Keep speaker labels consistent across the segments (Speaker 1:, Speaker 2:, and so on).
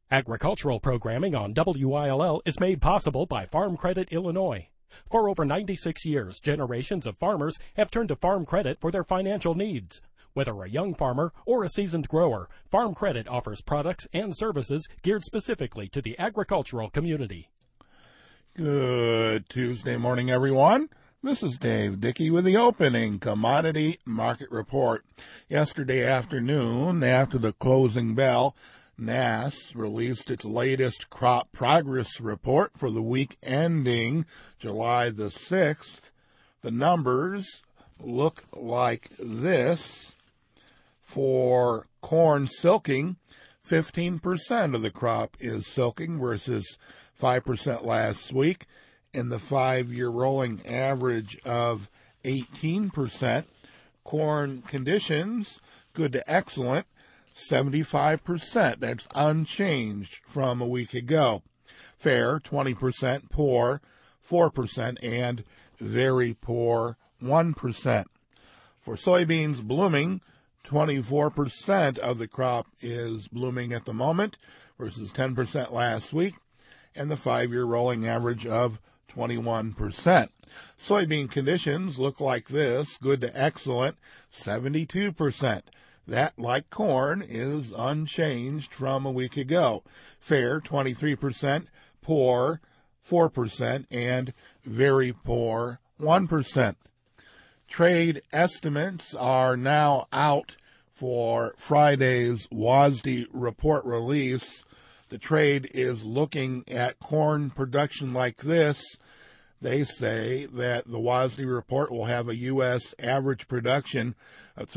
Speaker 1: Agricultural programming on WILL is made possible by Farm Credit Illinois. For over 96 years, generations of farmers have turned to Farm Credit for their financial needs. Whether a young farmer or a seasoned grower, Farm Credit offers products and services geared specifically to the agricultural community.
Speaker 2: Good Tuesday morning, everyone. This is Dave Dickey with the opening commodity market report. Yesterday afternoon, after the closing bell, NASS released its latest crop progress report for the week ending July the 6th. The numbers look like this. For corn silking, 15% of the crop is silking versus 5% last week, and the 5-year rolling average of 18%. Corn conditions, good to excellent, 75%. That's unchanged from a week ago. Fair, 20%, poor, 4%, and very poor, 1%. For soybeans blooming, 24% of the crop is blooming at the moment versus 10% last week, and the 5-year rolling average of 21%. Soybean conditions look like this, good to excellent, 72%. That, like corn, is unchanged from a week ago. Fair, 23%, poor, 4%, and very poor, 1%. Trade estimates are now out for Friday's WASDE report release. The trade is looking at corn production like this. They say that the WASDE report will have a U.S. average production of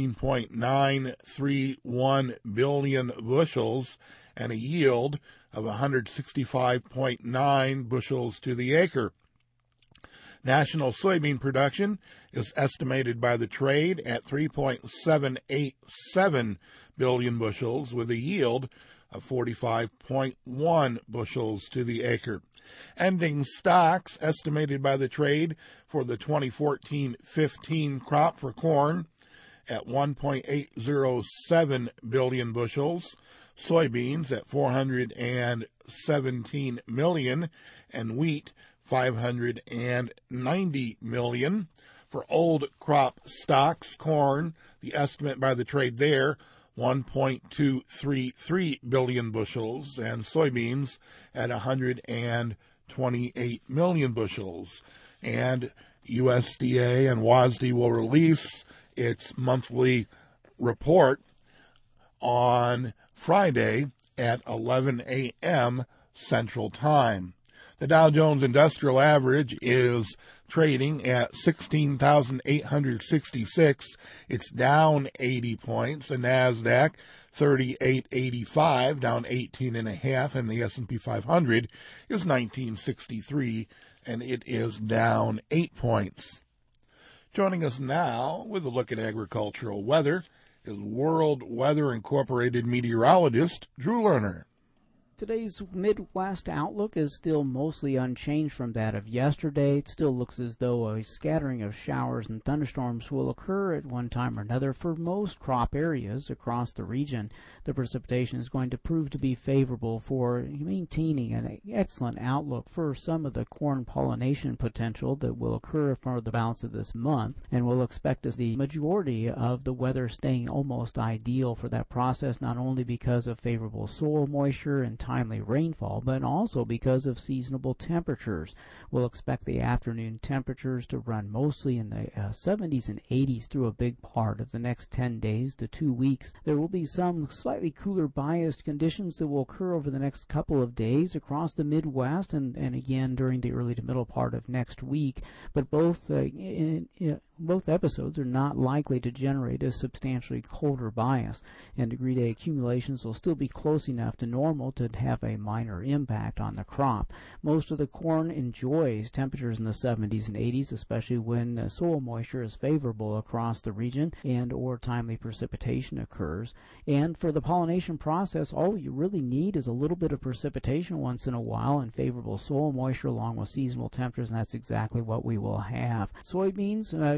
Speaker 2: 13.931 billion bushels and a yield of 165.9 bushels to the acre. National soybean production is estimated by the trade at 3.787 billion bushels with a yield of 45.1 bushels to the acre. Ending stocks estimated by the trade for the 2014-15 crop for corn at 1.807 billion bushels, soybeans at 417 million, and wheat 590 million. For old crop stocks, corn, the estimate by the trade there, 1.233 billion bushels, and soybeans at 128 million bushels. And USDA and WASDE will release its monthly report on Friday at 11 a.m. Central Time. The Dow Jones Industrial Average is trading at 16,866. It's down 80 points. The NASDAQ, 3885, down 18.5, and the S&P 500 is 1963, and it is down 8 points. Joining us now with a look at agricultural weather is World Weather Incorporated meteorologist Drew Lerner.
Speaker 3: Today's Midwest outlook is still mostly unchanged from that of yesterday. It still looks as though a scattering of showers and thunderstorms will occur at one time or another for most crop areas across the region. The precipitation is going to prove to be favorable for maintaining an excellent outlook for some of the corn pollination potential that will occur for the balance of this month, and we'll expect as the majority of the weather staying almost ideal for that process, not only because of favorable soil moisture and timely rainfall, but also because of seasonable temperatures. We'll expect the afternoon temperatures to run mostly in the 70s and 80s through a big part of the next 10 days to 2 weeks. There will be some slightly cooler biased conditions that will occur over the next couple of days across the Midwest and again during the early to middle part of next week, but both episodes are not likely to generate a substantially colder bias, and degree day accumulations will still be close enough to normal to have a minor impact on the crop. Most of the corn enjoys temperatures in the 70s and 80s, especially when soil moisture is favorable across the region and or timely precipitation occurs. And for the pollination process, all you really need is a little bit of precipitation once in a while and favorable soil moisture along with seasonal temperatures, and that's exactly what we will have. Soybeans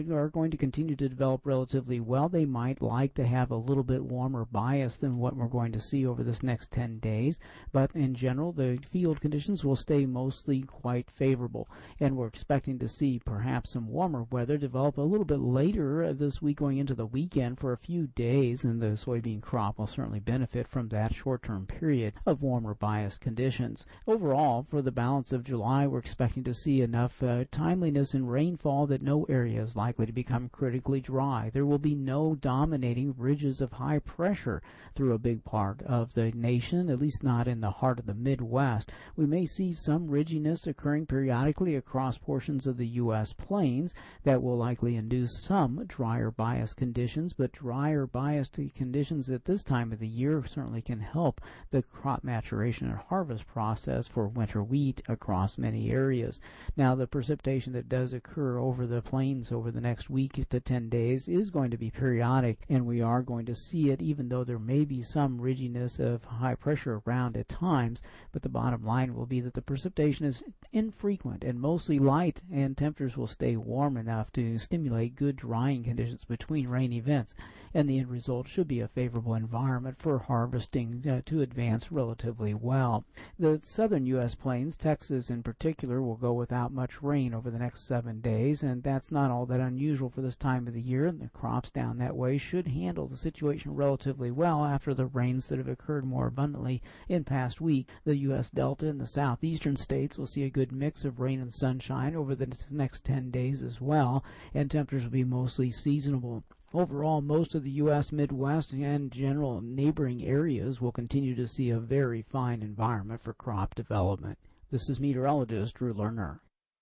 Speaker 3: are going to continue to develop relatively well. They might like to have a little bit warmer bias than what we're going to see over this next 10 days, but in general, the field conditions will stay mostly quite favorable, and we're expecting to see perhaps some warmer weather develop a little bit later this week going into the weekend for a few days, and the soybean crop will certainly benefit from that short-term period of warmer bias conditions. Overall, for the balance of July, we're expecting to see enough timeliness in rainfall that no area is likely to become critically dry. There will be no dominating ridges of high pressure through a big part of the nation, at least not in the heart of the Midwest. We may see some ridginess occurring periodically across portions of the U.S. plains that will likely induce some drier bias conditions, but drier bias conditions at this time of the year certainly can help the crop maturation and harvest process for winter wheat across many areas. Now, the precipitation that does occur over the plains over the next week to 10 days is going to be periodic, and we are going to see it even though there may be some ridginess of high pressure around at times, but the bottom line will be that the precipitation is infrequent and mostly light, and temperatures will stay warm enough to stimulate good drying conditions between rain events, and the end result should be a favorable environment for harvesting to advance relatively well. The southern U.S. plains, Texas in particular, will go without much rain over the next 7 days, and that's not all that unusual for this time of the year, and the crops down that way should handle the situation relatively well after the rains that have occurred more abundantly in past week. The U.S. Delta and the southeastern states will see a good mix of rain and sunshine over the next 10 days as well, and temperatures will be mostly seasonable. Overall, most of the U.S. Midwest and general neighboring areas will continue to see a very fine environment for crop development. This is meteorologist Drew Lerner.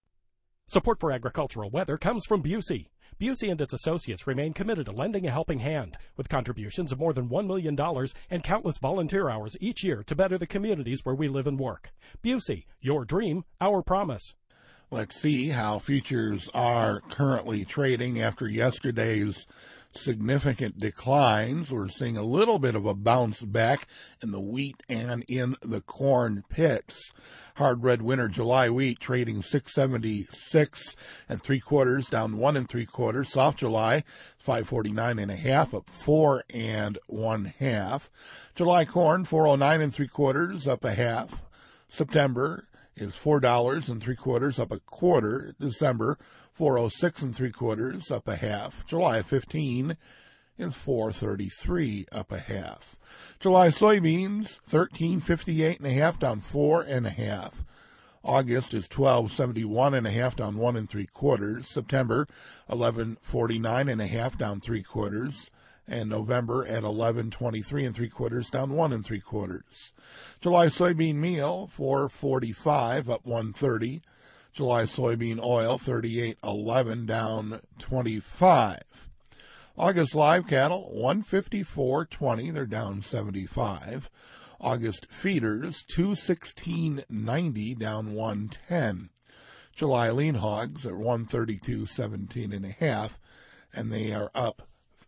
Speaker 1: Support for agricultural weather comes from Busey. Busey and its associates remain committed to lending a helping hand, with contributions of more than $1 million and countless volunteer hours each year to better the communities where we live and work. Busey, your dream, our promise.
Speaker 2: Let's see how futures are currently trading after yesterday's significant declines. We're seeing a little bit of a bounce back in the wheat and in the corn pits. Hard red winter July wheat trading 676 3/4, down 1 3/4. Soft July 549 1/2, up 4 1/2. July corn 409 3/4, up 1/2. September is $4 3/4, up 1/4. December 406 3/4, up 1/2. July 15 is 433, up 1/2. July soybeans 1358 1/2, down 4 1/2. August is 1271 1/2, down 1 3/4. September 1149 1/2, down 3/4. And November at 1123 3/4, down 1 3/4. July soybean meal 445, up 130. July soybean oil 38.11, down 25. August live cattle 154.20, they're down 75. August feeders 216.90, down 110. July lean hogs at 132.17 1/2, and they are up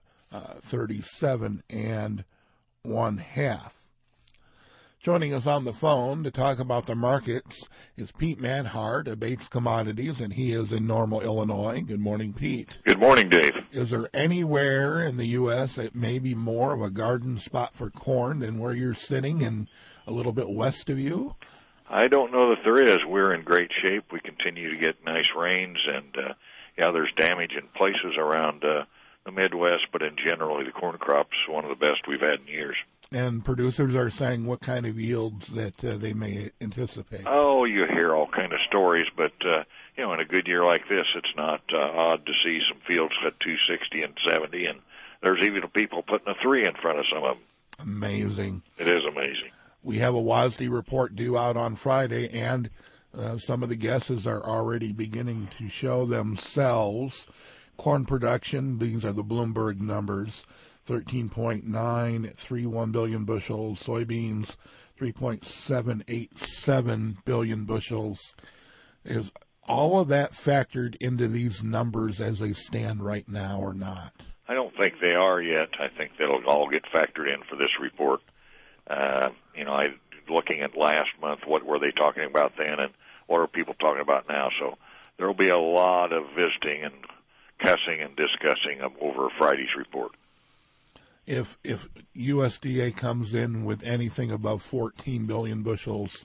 Speaker 2: 37 1/2. Joining us on the phone to talk about the markets is Pete Manhart of Bates Commodities, and he is in Normal, Illinois. Good morning, Pete.
Speaker 4: Good morning, Dave.
Speaker 2: Is there anywhere in the U.S. that may be more of a garden spot for corn than where you're sitting and a little bit west of you?
Speaker 4: I don't know that there is. We're in great shape. We continue to get nice rains, and there's damage in places around the Midwest, but in general, the corn crop's one of the best we've had in years.
Speaker 2: And producers are saying what kind of yields that they may anticipate.
Speaker 4: Oh, you hear all kind of stories, but in a good year like this, it's not odd to see some fields at 260 and 70, and there's even people putting a 3 in front of some of them.
Speaker 2: Amazing.
Speaker 4: It is amazing.
Speaker 2: We have a WASDE report due out on Friday, and some of the guesses are already beginning to show themselves. Corn production, these are the Bloomberg numbers, 13.931 billion bushels. Soybeans, 3.787 billion bushels. Is all of that factored into these numbers as they stand right now or not?
Speaker 4: I don't think they are yet. I think they'll all get factored in for this report. Looking at last month, what were they talking about then, and what are people talking about now? So there will be a lot of visiting and cussing and discussing over Friday's report.
Speaker 2: If USDA comes in with anything above 14 billion bushels,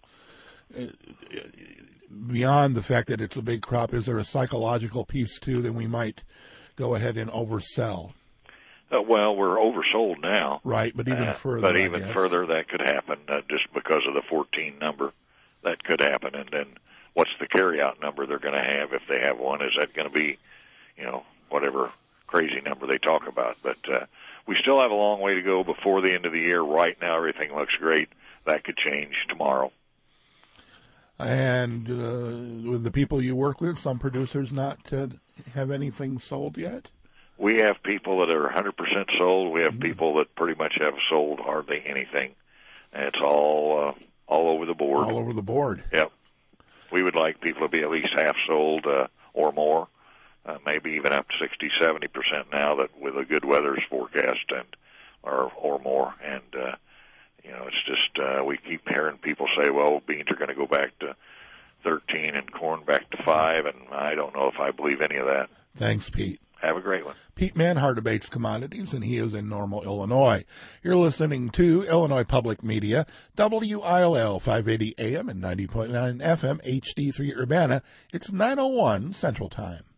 Speaker 2: beyond the fact that it's a big crop, is there a psychological piece too that we might go ahead and oversell?
Speaker 4: Well, we're oversold now.
Speaker 2: Right, but even further.
Speaker 4: But even further, that could happen just because of the 14 number. That could happen. And then what's the carryout number they're going to have if they have one? Is that going to be, whatever crazy number they talk about? But we still have a long way to go before the end of the year. Right now, everything looks great. That could change tomorrow.
Speaker 2: And with the people you work with, some producers not have anything sold yet?
Speaker 4: We have people that are 100% sold. We have people that pretty much have sold hardly anything. And it's all over the board.
Speaker 2: All over the board.
Speaker 4: Yep. We would like people to be at least half sold or more, maybe even up to 60, 70% now that with a good weather's forecast or more. And, it's just we keep hearing people say, well, beans are going to go back to 13 and corn back to 5, and I don't know if I believe any of that.
Speaker 2: Thanks, Pete.
Speaker 4: Have a great one.
Speaker 2: Pete Manhart debates commodities, and he is in Normal, Illinois. You're listening to Illinois Public Media, WILL 580 AM and 90.9 FM, HD3 Urbana. It's 9:01 Central Time.